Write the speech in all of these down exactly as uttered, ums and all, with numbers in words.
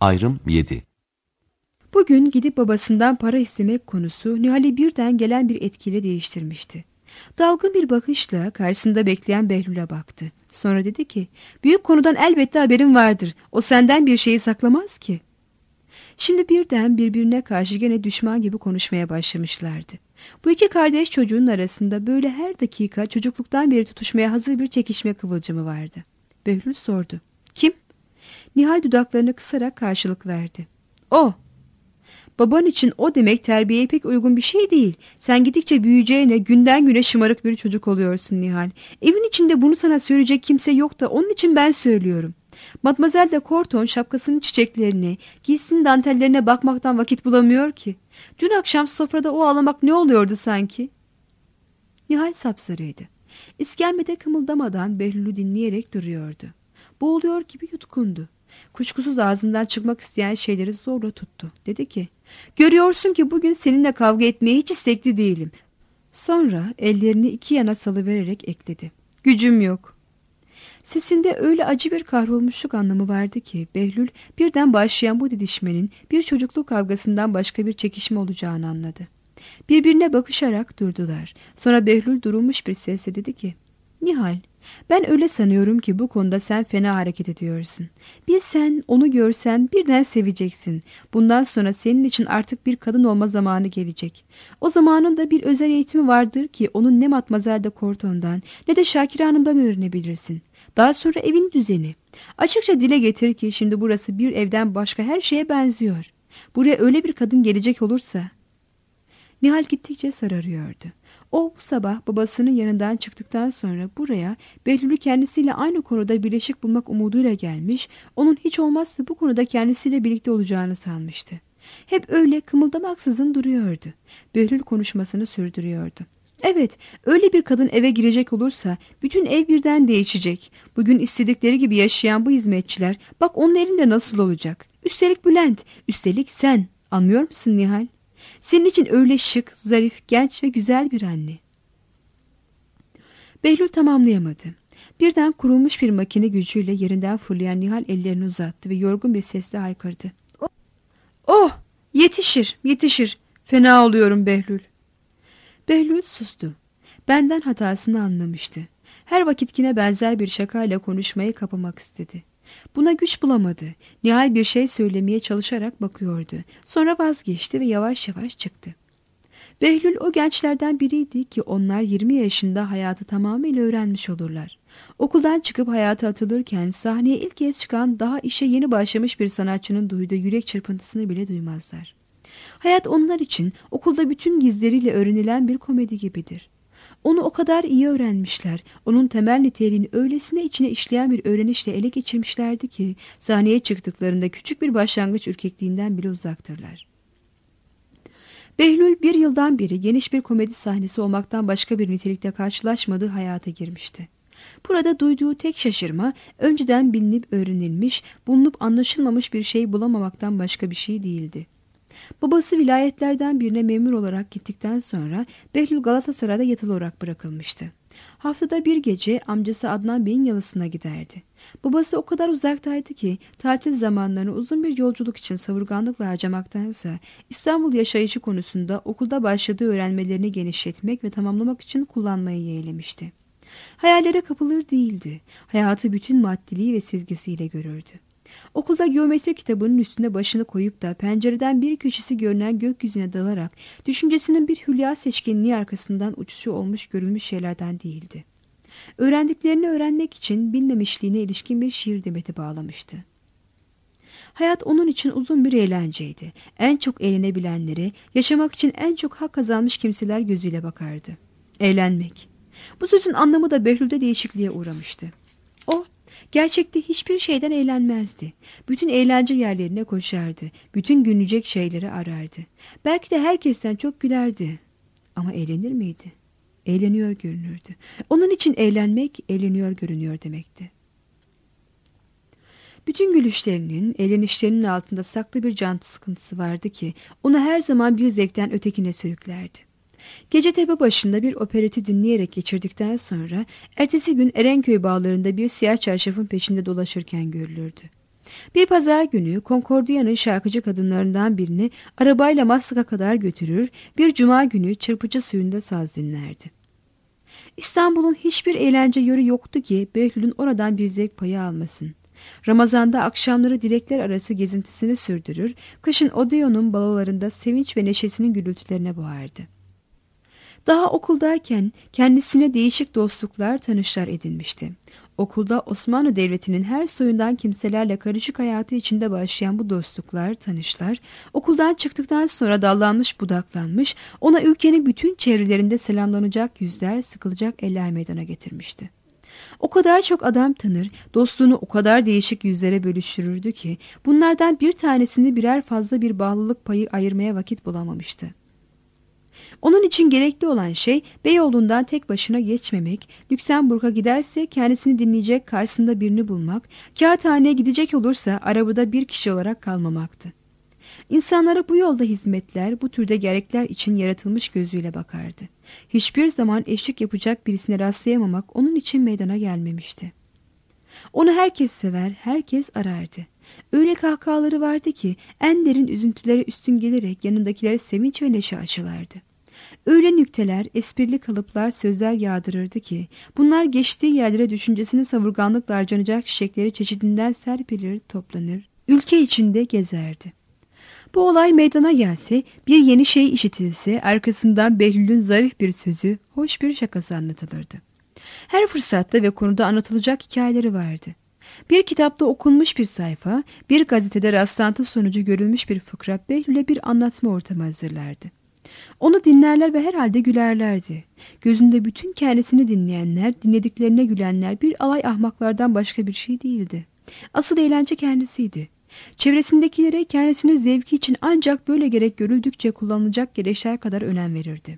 Ayrım yedi. Bugün gidip babasından para istemek konusu Nihal'i birden gelen bir etkiyle değiştirmişti. Dalgın bir bakışla karşısında bekleyen Behlül'e baktı. Sonra dedi ki, büyük konudan elbette haberin vardır. O senden bir şeyi saklamaz ki. Şimdi birden birbirine karşı gene düşman gibi konuşmaya başlamışlardı. Bu iki kardeş çocuğun arasında böyle her dakika çocukluktan beri tutuşmaya hazır bir çekişme kıvılcımı vardı. Behlül sordu. Kim? Nihal dudaklarını kısarak karşılık verdi. O. Baban için o demek terbiyeye pek uygun bir şey değil. Sen gidikçe büyüyeceğine günden güne şımarık bir çocuk oluyorsun Nihal. Evin içinde bunu sana söyleyecek kimse yok da onun için ben söylüyorum. Mademoiselle de Corton şapkasının çiçeklerini, giysinin dantellerine bakmaktan vakit bulamıyor ki. Dün akşam sofrada o ağlamak ne oluyordu sanki? Nihal sapsarıydı. İskembede kımıldamadan Behlül'ü dinleyerek duruyordu. Boğuluyor gibi yutkundu. Kuşkusuz ağzından çıkmak isteyen şeyleri zorla tuttu. Dedi ki, görüyorsun ki bugün seninle kavga etmeye hiç istekli değilim. Sonra ellerini iki yana salıvererek ekledi. Gücüm yok. Sesinde öyle acı bir kahrolmuşluk anlamı vardı ki Behlül birden başlayan bu didişmenin bir çocukluk kavgasından başka bir çekişme olacağını anladı. Birbirine bakışarak durdular. Sonra Behlül durulmuş bir sesle dedi ki, Nihal, ben öyle sanıyorum ki bu konuda sen fena hareket ediyorsun. Bilsen, onu görsen birden seveceksin. Bundan sonra senin için artık bir kadın olma zamanı gelecek. O zamanın da bir özel eğitimi vardır ki onun ne Matmazel de Corton'dan ne de Şakire Hanım'dan öğrenebilirsin. Daha sonra evin düzeni. Açıkça dile getir ki şimdi burası bir evden başka her şeye benziyor. Buraya öyle bir kadın gelecek olursa... Nihal gittikçe sararıyordu. O bu sabah babasının yanından çıktıktan sonra buraya Behlül'ü kendisiyle aynı konuda birleşik bulmak umuduyla gelmiş, onun hiç olmazsa bu konuda kendisiyle birlikte olacağını sanmıştı. Hep öyle kımıldamaksızın duruyordu. Behlül konuşmasını sürdürüyordu. Evet, öyle bir kadın eve girecek olursa bütün ev birden değişecek. Bugün istedikleri gibi yaşayan bu hizmetçiler, bak onun elinde nasıl olacak? Üstelik Bülent, üstelik sen. Anlıyor musun Nihal? Senin için öyle şık, zarif, genç ve güzel bir anne. Behlül tamamlayamadı. Birden kurulmuş bir makine gücüyle yerinden fırlayan Nihal ellerini uzattı ve yorgun bir sesle haykırdı. Oh, oh yetişir, yetişir. Fena oluyorum Behlül. Behlül sustu. Benden hatasını anlamıştı. Her vakitkine benzer bir şakayla konuşmayı kapamak istedi. Buna güç bulamadı. Nihal bir şey söylemeye çalışarak bakıyordu. Sonra vazgeçti ve yavaş yavaş çıktı. Behlül o gençlerden biriydi ki onlar yirmi yaşında hayatı tamamıyla öğrenmiş olurlar. Okuldan çıkıp hayata atılırken sahneye ilk kez çıkan daha işe yeni başlamış bir sanatçının duyduğu yürek çırpıntısını bile duymazlar. Hayat onlar için okulda bütün gizleriyle öğrenilen bir komedi gibidir. Onu o kadar iyi öğrenmişler, onun temel niteliğini öylesine içine işleyen bir öğrenişle ele geçirmişlerdi ki sahneye çıktıklarında küçük bir başlangıç ürkekliğinden bile uzaktırlar. Behlül bir yıldan beri geniş bir komedi sahnesi olmaktan başka bir nitelikte karşılaşmadığı hayata girmişti. Burada duyduğu tek şaşırma önceden bilinip öğrenilmiş, bulunup anlaşılmamış bir şey bulamamaktan başka bir şey değildi. Babası vilayetlerden birine memur olarak gittikten sonra Behlül Galatasaray'da yatılı olarak bırakılmıştı. Haftada bir gece amcası Adnan Bey'in yalısına giderdi. Babası o kadar uzaktaydı ki tatil zamanlarını uzun bir yolculuk için savurganlıkla harcamaktansa İstanbul yaşayışı konusunda okulda başladığı öğrenmelerini genişletmek ve tamamlamak için kullanmayı yeğlemişti. Hayallere kapılır değildi. Hayatı bütün maddiliği ve sezgisiyle görürdü. Okulda geometri kitabının üstüne başını koyup da pencereden bir köşesi görünen gökyüzüne dalarak düşüncesinin bir hülya seçkinliği arkasından uçuşu olmuş görülmüş şeylerden değildi. Öğrendiklerini öğrenmek için bilmemişliğine ilişkin bir şiir demeti bağlamıştı. Hayat onun için uzun bir eğlenceydi. En çok eğlenebilenleri, yaşamak için en çok hak kazanmış kimseler gözüyle bakardı. Eğlenmek. Bu sözün anlamı da Behlül'de değişikliğe uğramıştı. O, gerçekte hiçbir şeyden eğlenmezdi. Bütün eğlence yerlerine koşardı. Bütün gülünecek şeyleri arardı. Belki de herkesten çok gülerdi. Ama eğlenir miydi? Eğleniyor görünürdü. Onun için eğlenmek, eğleniyor görünüyor demekti. Bütün gülüşlerinin, eğlenişlerinin altında saklı bir can sıkıntısı vardı ki onu her zaman bir zevkten ötekine sürüklerdi. Gecetepe başında bir opereti dinleyerek geçirdikten sonra ertesi gün Erenköy bağlarında bir siyah çarşafın peşinde dolaşırken görülürdü. Bir pazar günü Concordia'nın şarkıcı kadınlarından birini arabayla Maslak'a kadar götürür, bir cuma günü çırpıcı suyunda saz dinlerdi. İstanbul'un hiçbir eğlence yeri yoktu ki Behlül'ün oradan bir zevk payı almasın. Ramazan'da akşamları dilekler arası gezintisini sürdürür, kışın Odeon'un balolarında sevinç ve neşesinin gürültülerine boğardı. Daha okuldayken kendisine değişik dostluklar, tanışlar edinmişti. Okulda Osmanlı Devleti'nin her soyundan kimselerle karışık hayatı içinde başlayan bu dostluklar, tanışlar, okuldan çıktıktan sonra dallanmış budaklanmış, ona ülkenin bütün çevrelerinde selamlanacak yüzler, sıkılacak eller meydana getirmişti. O kadar çok adam tanır, dostluğunu o kadar değişik yüzlere bölüştürürdü ki, bunlardan bir tanesini birer fazla bir bağlılık payı ayırmaya vakit bulamamıştı. Onun için gerekli olan şey Beyoğlu'ndan tek başına geçmemek, Lüksemburg'a giderse kendisini dinleyecek karşısında birini bulmak, kağıthaneye gidecek olursa arabada bir kişi olarak kalmamaktı. İnsanlara bu yolda hizmetler, bu türde gerekler için yaratılmış gözüyle bakardı. Hiçbir zaman eşlik yapacak birisine rastlayamamak onun için meydana gelmemişti. Onu herkes sever, herkes arardı. Öyle kahkahaları vardı ki en derin üzüntülere üstün gelerek yanındakilere sevinç ve neşe aşılardı. Öyle nükteler, esprili kalıplar, sözler yağdırırdı ki bunlar geçtiği yerlere düşüncesini savurganlıkla harcanacak çiçekleri çeşidinden serpilir, toplanır, ülke içinde gezerdi. Bu olay meydana gelse, bir yeni şey işitilse arkasından Behlül'ün zarif bir sözü, hoş bir şakası anlatılırdı. Her fırsatta ve konuda anlatılacak hikayeleri vardı. Bir kitapta okunmuş bir sayfa, bir gazetede rastlantı sonucu görülmüş bir fıkra Behlül'e bir anlatma ortamı hazırlardı. Onu dinlerler ve herhalde gülerlerdi. Gözünde bütün kendisini dinleyenler, dinlediklerine gülenler bir alay ahmaklardan başka bir şey değildi. Asıl eğlence kendisiydi. Çevresindekilere kendisine zevki için ancak böyle gerek görüldükçe kullanılacak gereçler kadar önem verirdi.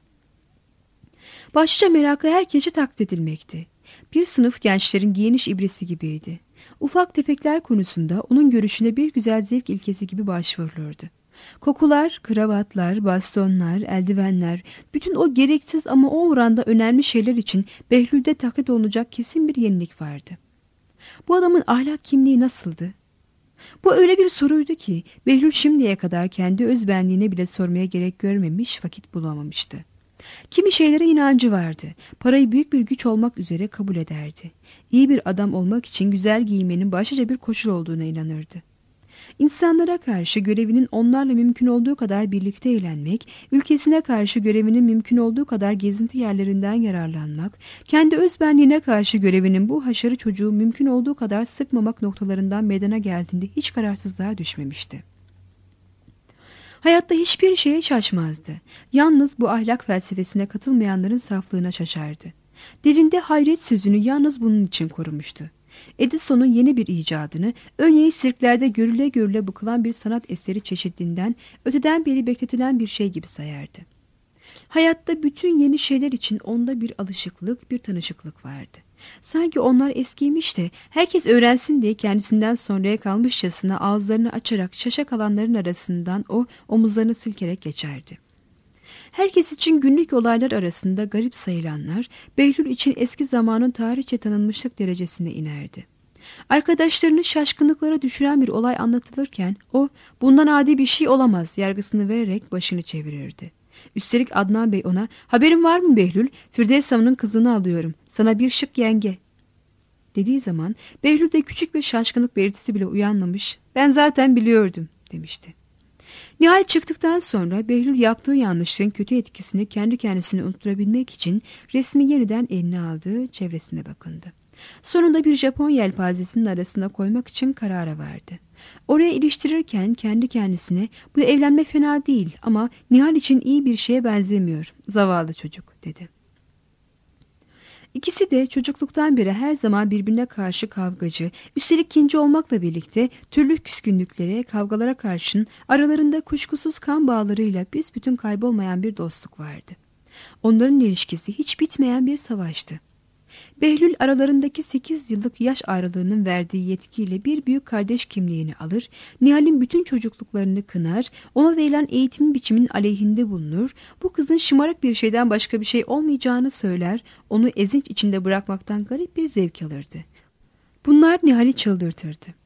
Başlıca merakı herkese taklit edilmekti. Bir sınıf gençlerin giyiniş ibresi gibiydi. Ufak tefekler konusunda onun görüşüne bir güzel zevk ilkesi gibi başvurulurdu. Kokular, kravatlar, bastonlar, eldivenler, bütün o gereksiz ama o oranda önemli şeyler için Behlül'de taklit olunacak kesin bir yenilik vardı. Bu adamın ahlak kimliği nasıldı? Bu öyle bir soruydu ki Behlül şimdiye kadar kendi özbenliğine bile sormaya gerek görmemiş, vakit bulamamıştı. Kimi şeylere inancı vardı. Parayı büyük bir güç olmak üzere kabul ederdi. İyi bir adam olmak için güzel giymenin başlıca bir koşul olduğuna inanırdı. İnsanlara karşı görevinin onlarla mümkün olduğu kadar birlikte eğlenmek, ülkesine karşı görevinin mümkün olduğu kadar gezinti yerlerinden yararlanmak, kendi özbenliğine karşı görevinin bu haşarı çocuğu mümkün olduğu kadar sıkmamak noktalarından meydana geldiğinde hiç kararsızlığa düşmemişti. Hayatta hiçbir şeye şaşmazdı. Yalnız bu ahlak felsefesine katılmayanların saflığına şaşardı. Derinde hayret sözünü yalnız bunun için korumuştu. Edison'un yeni bir icadını, örneğin sirklerde görüle görüle bıkılan bir sanat eseri çeşidinden, öteden beri bekletilen bir şey gibi sayardı. Hayatta bütün yeni şeyler için onda bir alışıklık, bir tanışıklık vardı. Sanki onlar eskiymiş de herkes öğrensin diye kendisinden sonraya kalmışçasına ağızlarını açarak şaşa kalanların arasından o omuzlarını silkerek geçerdi. Herkes için günlük olaylar arasında garip sayılanlar, Behlül için eski zamanın tarihçe tanınmışlık derecesine inerdi. Arkadaşlarını şaşkınlıklara düşüren bir olay anlatılırken o, bundan adi bir şey olamaz yargısını vererek başını çevirirdi. Üstelik Adnan Bey ona, haberin var mı Behlül, Firdevs Hanım'ın kızını alıyorum, sana bir şık yenge dediği zaman Behlül'de küçük bir şaşkınlık belirtisi bile uyanmamış, ben zaten biliyordum demişti. Nihal çıktıktan sonra Behlül yaptığı yanlışlığın kötü etkisini kendi kendisine unutturabilmek için resmi yeniden eline aldı, çevresine bakındı. Sonunda bir Japon yelpazesinin arasına koymak için karara verdi. Oraya iliştirirken kendi kendisine bu evlenme fena değil ama Nihal için iyi bir şeye benzemiyor, zavallı çocuk dedi. İkisi de çocukluktan beri her zaman birbirine karşı kavgacı, üstelik kinci olmakla birlikte türlü küskünlüklere, kavgalara karşın aralarında kuşkusuz kan bağlarıyla büsbütün kaybolmayan bir dostluk vardı. Onların ilişkisi hiç bitmeyen bir savaştı. Behlül aralarındaki sekiz yıllık yaş ayrılığının verdiği yetkiyle bir büyük kardeş kimliğini alır, Nihal'in bütün çocukluklarını kınar, ona verilen eğitim biçiminin aleyhinde bulunur, bu kızın şımarık bir şeyden başka bir şey olmayacağını söyler, onu ezinç içinde bırakmaktan garip bir zevk alırdı. Bunlar Nihal'i çıldırtırdı.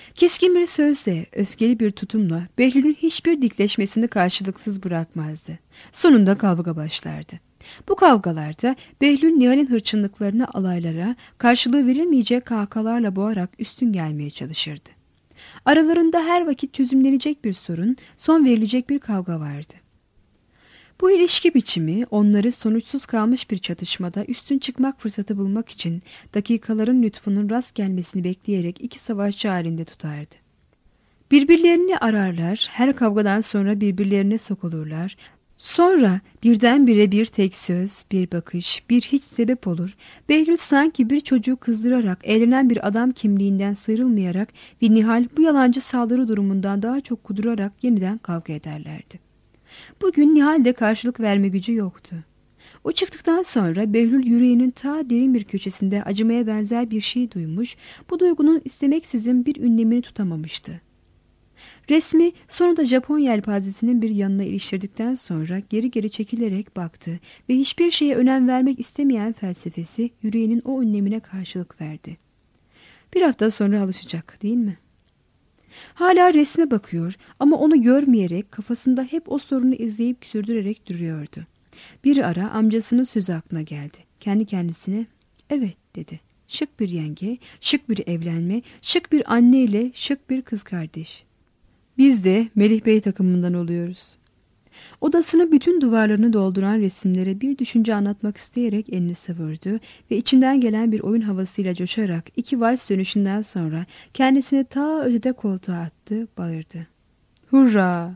Keskin bir sözle, öfkeli bir tutumla Behlül'ün hiçbir dikleşmesini karşılıksız bırakmazdı. Sonunda kavga başlardı. Bu kavgalarda Behlül Nihal'in hırçınlıklarını alaylara, karşılığı verilmeyecek kahkahalarla boğarak üstün gelmeye çalışırdı. Aralarında her vakit çözümlenecek bir sorun, son verilecek bir kavga vardı. Bu ilişki biçimi onları sonuçsuz kalmış bir çatışmada üstün çıkmak fırsatı bulmak için dakikaların lütfunun rast gelmesini bekleyerek iki savaşçı halinde tutardı. Birbirlerini ararlar, her kavgadan sonra birbirlerine sokulurlar. Sonra birdenbire bir tek söz, bir bakış, bir hiç sebep olur. Behlül sanki bir çocuğu kızdırarak, eğlenen bir adam kimliğinden sıyrılmayarak ve Nihal bu yalancı saldırı durumundan daha çok kudurarak yeniden kavga ederlerdi. Bugün Nihal'de karşılık verme gücü yoktu. O çıktıktan sonra Behlül yüreğinin ta derin bir köşesinde acımaya benzer bir şey duymuş, bu duygunun istemeksizin bir ünlemini tutamamıştı. Resmi sonunda Japon yelpazesinin bir yanına iliştirdikten sonra geri geri çekilerek baktı ve hiçbir şeye önem vermek istemeyen felsefesi yüreğinin o ünlemine karşılık verdi. Bir hafta sonra alışacak, değil mi? Hala resme bakıyor ama onu görmeyerek kafasında hep o sorunu izleyip sürdürerek duruyordu. Bir ara amcasının sözü aklına geldi. Kendi kendisine evet dedi. Şık bir yenge, şık bir evlenme, şık bir anne ile şık bir kız kardeş. Biz de Melih Bey takımından oluyoruz. Odasını bütün duvarlarını dolduran resimlere bir düşünce anlatmak isteyerek elini savurdu ve içinden gelen bir oyun havasıyla coşarak iki vals dönüşünden sonra kendisini ta ötede koltuğa attı, bağırdı. Hurra!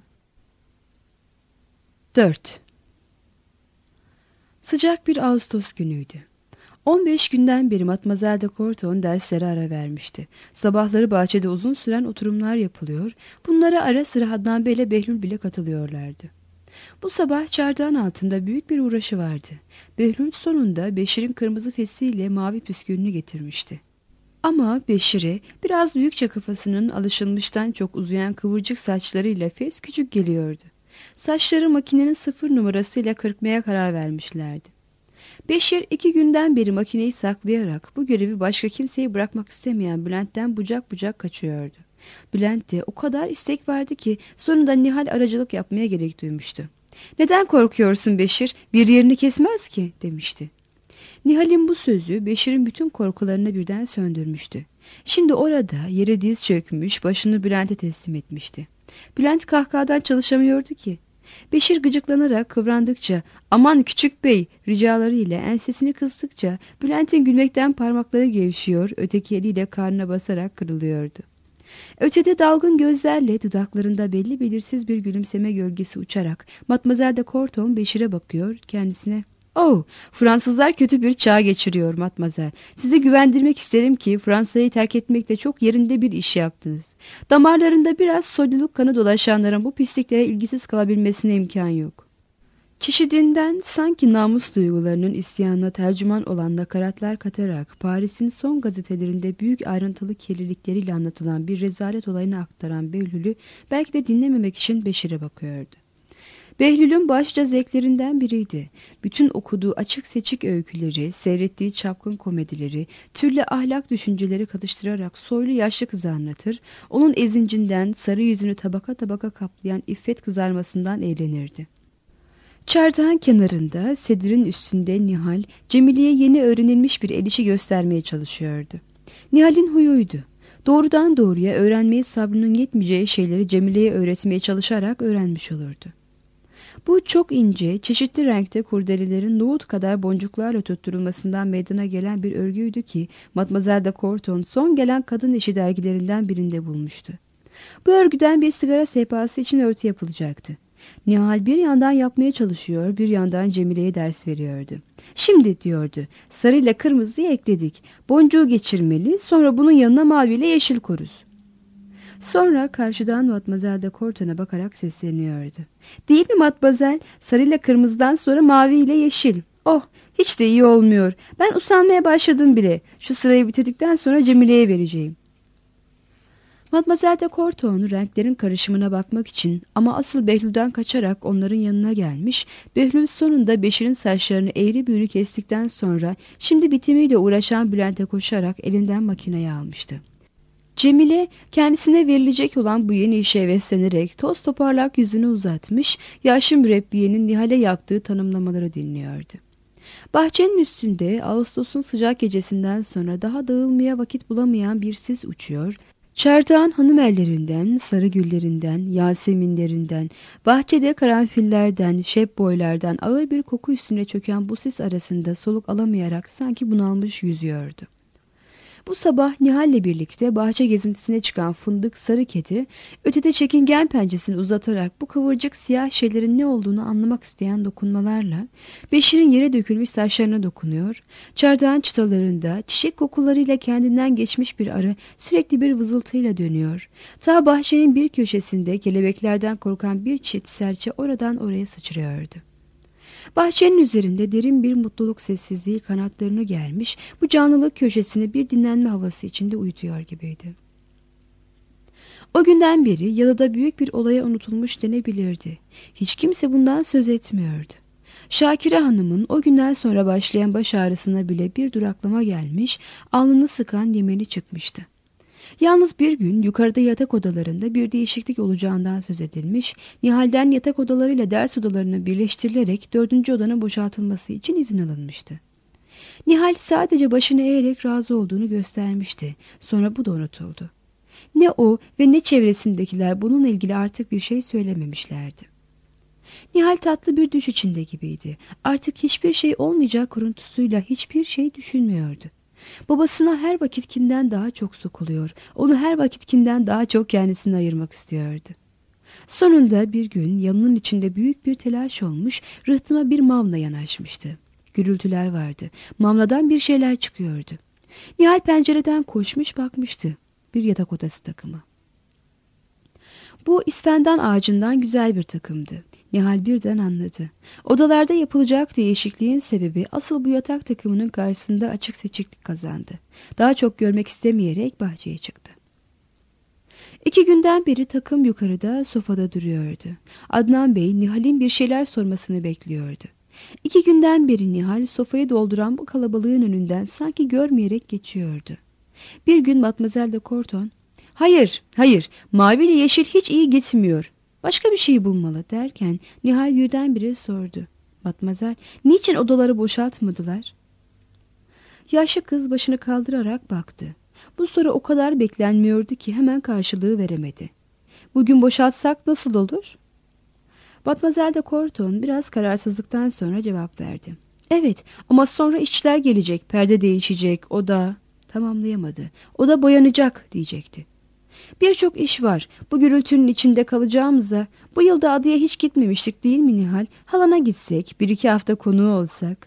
dört. Sıcak bir Ağustos günüydü. on beş günden beri Matmazel de Corton derslere ara vermişti. Sabahları bahçede uzun süren oturumlar yapılıyor, bunlara ara sıra Adnan Bey ile Behlül bile katılıyorlardı. Bu sabah çardağın altında büyük bir uğraşı vardı. Behlül sonunda Beşir'in kırmızı fesiyle mavi püskülünü getirmişti. Ama Beşir'e biraz büyükçe kafasının alışılmıştan çok uzayan kıvırcık saçlarıyla fes küçük geliyordu. Saçları makinenin sıfır numarasıyla kırpmaya karar vermişlerdi. Beşir iki günden beri makineyi saklayarak bu görevi başka kimseyi bırakmak istemeyen Bülent'ten bucak bucak kaçıyordu. Bülent'te o kadar istek vardı ki sonunda Nihal aracılık yapmaya gerek duymuştu. "Neden korkuyorsun Beşir? Bir yerini kesmez ki," demişti. Nihal'in bu sözü Beşir'in bütün korkularını birden söndürmüştü. Şimdi orada yere diz çökmüş, başını Bülent'e teslim etmişti. Bülent kahkahadan çalışamıyordu ki. Beşir gıcıklanarak kıvrandıkça, "Aman küçük bey," ricalarıyla ensesini kıstıkça Bülent'in gülmekten parmakları gevşiyor, öteki eliyle karnına basarak kırılıyordu. Ötede dalgın gözlerle dudaklarında belli belirsiz bir gülümseme gölgesi uçarak Matmazel de Corton Beşir'e bakıyor, kendisine "Oh, Fransızlar kötü bir çağ geçiriyor Matmazel. Sizi güvendirmek isterim ki Fransa'yı terk etmekle çok yerinde bir iş yaptınız. Damarlarında biraz soyluluk kanı dolaşanların bu pisliklere ilgisiz kalabilmesine imkan yok." Çeşidinden sanki namus duygularının isyanına tercüman olan nakaratlar katarak Paris'in son gazetelerinde büyük ayrıntılı kirlilikleriyle anlatılan bir rezalet olayını aktaran Behlül'ü belki de dinlememek için Beşir'e bakıyordu. Behlül'ün başlıca zevklerinden biriydi. Bütün okuduğu açık seçik öyküleri, seyrettiği çapkın komedileri, türlü ahlak düşünceleri katıştırarak soylu yaşlı kızı anlatır, onun ezincinden sarı yüzünü tabaka tabaka kaplayan iffet kızarmasından eğlenirdi. Çardağın kenarında, sedirin üstünde Nihal, Cemile'ye yeni öğrenilmiş bir el işi göstermeye çalışıyordu. Nihal'in huyuydu. Doğrudan doğruya öğrenmeye sabrının yetmeyeceği şeyleri Cemile'ye öğretmeye çalışarak öğrenmiş olurdu. Bu çok ince, çeşitli renkte kurdelelerin nohut kadar boncuklarla tutturulmasından meydana gelen bir örgüydü ki Matmazel de Corton son gelen kadın işi dergilerinden birinde bulmuştu. Bu örgüden bir sigara sehpası için örtü yapılacaktı. Nihal bir yandan yapmaya çalışıyor, bir yandan Cemile'ye ders veriyordu. "Şimdi," diyordu, "sarıyla kırmızıyı ekledik. Boncuğu geçirmeli, sonra bunun yanına maviyle yeşil koruz." Sonra karşıdan Matmazel de Corton'a bakarak sesleniyordu. "Değil mi Matmazel? Sarıyla kırmızıdan sonra mavi ile yeşil. Oh, hiç de iyi olmuyor. Ben usanmaya başladım bile. Şu sırayı bitirdikten sonra Cemile'ye vereceğim." Matmazel de Corton renklerin karışımına bakmak için ama asıl Behlül'den kaçarak onların yanına gelmiş, Behlül sonunda Beşir'in saçlarını eğri büğrü kestikten sonra şimdi bitimiyle uğraşan Bülent'e koşarak elinden makineyi almıştı. Cemile kendisine verilecek olan bu yeni işe heveslenerek toz toparlak yüzünü uzatmış, yaşlı mürebbiyenin Nihal'e yaptığı tanımlamaları dinliyordu. Bahçenin üstünde Ağustos'un sıcak gecesinden sonra daha dağılmaya vakit bulamayan bir sis uçuyor. Çardağın hanımellerinden, sarı güllerinden, yaseminlerinden, bahçede karanfillerden, şebboylardan ağır bir koku üstüne çöken bu sis arasında soluk alamayarak sanki bunalmış yüzüyordu. Bu sabah Nihal'le birlikte bahçe gezintisine çıkan fındık sarı kedi, ötede çekingen pençesini uzatarak bu kıvırcık siyah şeylerin ne olduğunu anlamak isteyen dokunmalarla Beşir'in yere dökülmüş saçlarına dokunuyor, çardağın çıtalarında çiçek kokularıyla kendinden geçmiş bir arı sürekli bir vızıltıyla dönüyor. Ta bahçenin bir köşesinde kelebeklerden korkan bir çift serçe oradan oraya sıçrıyordu. Bahçenin üzerinde derin bir mutluluk sessizliği kanatlarını germiş, bu canlılık köşesini bir dinlenme havası içinde uyutuyor gibiydi. O günden beri yalıda büyük bir olaya unutulmuş denebilirdi. Hiç kimse bundan söz etmiyordu. Şakire Hanım'ın o günden sonra başlayan baş ağrısına bile bir duraklama gelmiş, alnını sıkan yemeni çıkmıştı. Yalnız bir gün yukarıda yatak odalarında bir değişiklik olacağından söz edilmiş, Nihal'den yatak odalarıyla ders odalarını birleştirilerek dördüncü odanın boşaltılması için izin alınmıştı. Nihal sadece başını eğerek razı olduğunu göstermişti. Sonra bu da unutuldu. Ne o ve ne çevresindekiler bununla ilgili artık bir şey söylememişlerdi. Nihal tatlı bir düş içinde gibiydi. Artık hiçbir şey olmayacak kuruntusuyla hiçbir şey düşünmüyordu. Babasına her vakitkinden daha çok sokuluyor, onu her vakitkinden daha çok kendisine ayırmak istiyordu. Sonunda bir gün yanının içinde büyük bir telaş olmuş, rıhtıma bir mavna yanaşmıştı. Gürültüler vardı, mavnadan bir şeyler çıkıyordu. Nihal pencereden koşmuş bakmıştı, bir yatak odası takımı. Bu isfendan ağacından güzel bir takımdı. Nihal birden anladı. Odalarda yapılacak değişikliğin sebebi asıl bu yatak takımının karşısında açık seçiklik kazandı. Daha çok görmek istemeyerek bahçeye çıktı. İki günden beri takım yukarıda sofada duruyordu. Adnan Bey Nihal'in bir şeyler sormasını bekliyordu. İki günden beri Nihal sofayı dolduran bu kalabalığın önünden sanki görmeyerek geçiyordu. Bir gün Matmazel de Korton, "Hayır, hayır, mavi ile yeşil hiç iyi gitmiyor. Başka bir şey bulmalı," derken Nihal birdenbire sordu. "Matmazel, niçin odaları boşaltmadılar?" Yaşlı kız başını kaldırarak baktı. Bu soru o kadar beklenmiyordu ki hemen karşılığı veremedi. "Bugün boşaltsak nasıl olur?" Matmazel de Korton biraz kararsızlıktan sonra cevap verdi. "Evet, ama sonra işçiler gelecek, perde değişecek, oda..." Tamamlayamadı. "Oda boyanacak," diyecekti. "Birçok iş var. Bu gürültünün içinde kalacağımıza, bu yılda adaya hiç gitmemiştik değil mi Nihal? Halana gitsek, bir iki hafta konuğu olsak."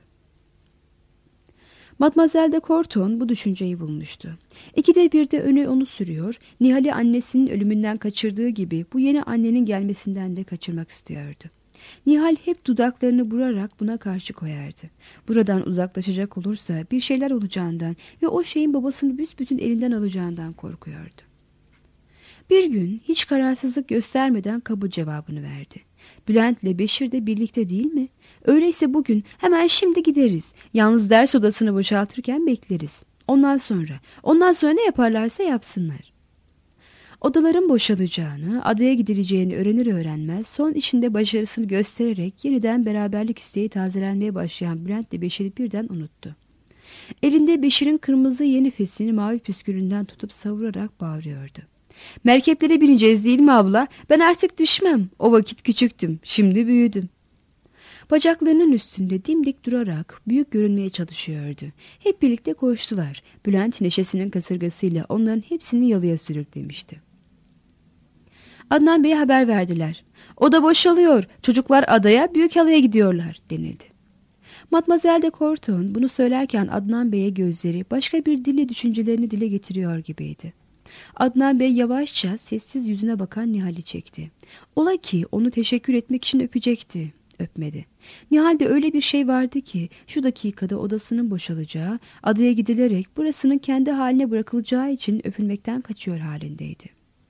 Matmazel de Korton bu düşünceyi bulmuştu. İkide bir de önü onu sürüyor, Nihal'i annesinin ölümünden kaçırdığı gibi bu yeni annenin gelmesinden de kaçırmak istiyordu. Nihal hep dudaklarını burarak buna karşı koyardı. Buradan uzaklaşacak olursa bir şeyler olacağından ve o şeyin babasını büsbütün elinden alacağından korkuyordu. Bir gün hiç kararsızlık göstermeden kabul cevabını verdi. "Bülent'le Beşir de birlikte değil mi? Öyleyse bugün, hemen şimdi gideriz. Yalnız ders odasını boşaltırken bekleriz. Ondan sonra, ondan sonra ne yaparlarsa yapsınlar." Odaların boşalacağını, adaya gidileceğini öğrenir öğrenmez son işinde başarısını göstererek yeniden beraberlik isteği tazelenmeye başlayan Bülent'le Beşir'i birden unuttu. Elinde Beşir'in kırmızı yeni fesini mavi püskülünden tutup savurarak bağırıyordu. "Merkeplere bineceğiz değil mi abla? Ben artık düşmem. O vakit küçüktüm. Şimdi büyüdüm." Bacaklarının üstünde dimdik durarak büyük görünmeye çalışıyordu. Hep birlikte koştular. Bülent neşesinin kasırgasıyla onların hepsini yalıya sürüklemişti. Adnan Bey'e haber verdiler. "Oda boşalıyor. Çocuklar adaya, büyük halaya gidiyorlar," denildi. Matmazel de Korton bunu söylerken Adnan Bey'e gözleri başka bir dille düşüncelerini dile getiriyor gibiydi. Adnan Bey yavaşça sessiz yüzüne bakan Nihal'i çekti. Ola ki onu teşekkür etmek için öpecekti. Öpmedi. Nihal'de öyle bir şey vardı ki şu dakikada odasının boşalacağı, adaya gidilerek burasının kendi haline bırakılacağı için öpülmekten kaçıyor halindeydi.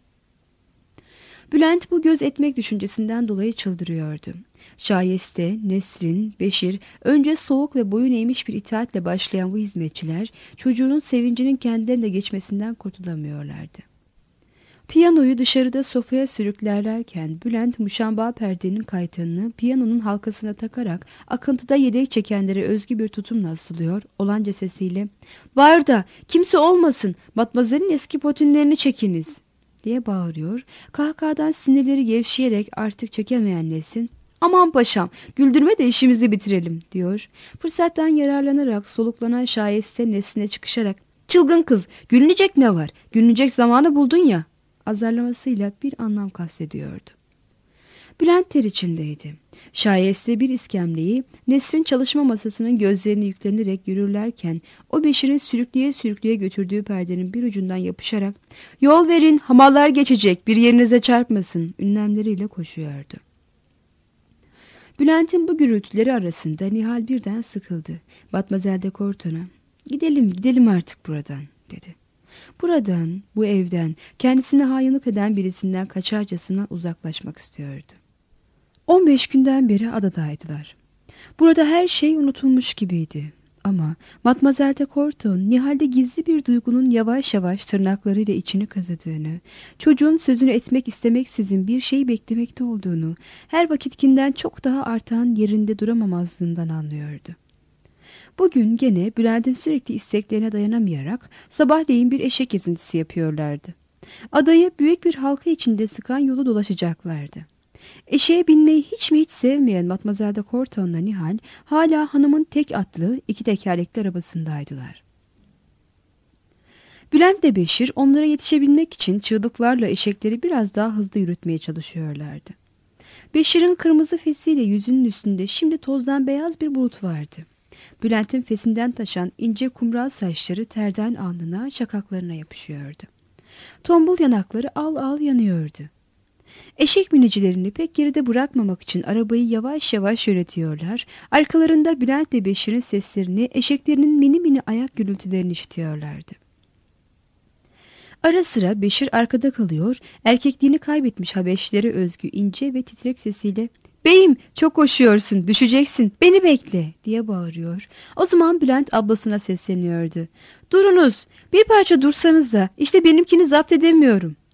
Bülent bu göz etmek düşüncesinden dolayı çıldırıyordu. Şayeste, Nesrin, Beşir, önce soğuk ve boyun eğmiş bir itaatle başlayan bu hizmetçiler, çocuğunun sevincinin kendilerine geçmesinden kurtulamıyorlardı. Piyanoyu dışarıda sofaya sürüklerlerken Bülent muşamba perdenin kaytanını piyanonun halkasına takarak akıntıda yedek çekenlere özgü bir tutumla asılıyor, olanca sesiyle ''Var da kimse olmasın, Matmazel'in eski potinlerini çekiniz.'' diye bağırıyor. Kahkahadan sinirleri gevşeyerek artık çekemeyen Nesin ''Aman paşam, güldürme de işimizi bitirelim.'' diyor. Fırsattan yararlanarak soluklanan Şayeste Nesin'e çıkışarak ''Çılgın kız, gülünecek ne var? Gülünecek zamanı buldun ya.'' azarlamasıyla bir anlam kastediyordu. Bülent ter içindeydi. Şayeste bir iskemleyi Nesrin çalışma masasının gözlerini yüklenerek yürürlerken o Beşir'in sürükleye sürükleye götürdüğü perdenin bir ucundan yapışarak ''Yol verin, hamallar geçecek, bir yerinize çarpmasın.'' ünlemleriyle koşuyordu. Bülent'in bu gürültüleri arasında Nihal birden sıkıldı. Matmazel de Korton'a ''Gidelim, gidelim artık buradan.'' dedi. Buradan, bu evden, kendisine hainlik eden birisinden kaçarcasına uzaklaşmak istiyordu. on beş günden beri adadaydılar. Burada her şey unutulmuş gibiydi. Ama Matmazel de Korton, Nihal'de gizli bir duygunun yavaş yavaş tırnaklarıyla içini kazıdığını, çocuğun sözünü etmek istemeksizin bir şey beklemekte olduğunu, her vakitkinden çok daha artan yerinde duramamazlığından anlıyordu. Bugün gene Bülent'in sürekli isteklerine dayanamayarak sabahleyin bir eşek gezintisi yapıyorlardı. Adayı büyük bir halka içinde sıkan yolu dolaşacaklardı. Eşeğe binmeyi hiç mi hiç sevmeyen Matmazel de Korton'la Nihal hala hanımın tek atlı iki tekerlekli arabasındaydılar. Bülent de Beşir onlara yetişebilmek için çığlıklarla eşekleri biraz daha hızlı yürütmeye çalışıyorlardı. Beşir'in kırmızı fesiyle yüzünün üstünde şimdi tozdan beyaz bir bulut vardı. Bülent'in fesinden taşan ince kumral saçları terden alnına, şakaklarına yapışıyordu. Tombul yanakları al al yanıyordu. Eşek binicilerini pek geride bırakmamak için arabayı yavaş yavaş yönetiyorlar, arkalarında Bülent ve Beşir'in seslerini, eşeklerinin mini mini ayak gürültülerini işitiyorlardı. Ara sıra Beşir arkada kalıyor, erkekliğini kaybetmiş Habeşlere özgü ince ve titrek sesiyle ''Beyim, çok koşuyorsun, düşeceksin, beni bekle.'' diye bağırıyor. O zaman Bülent ablasına sesleniyordu. ''Durunuz, bir parça dursanız da, işte benimkini zapt edemiyorum.''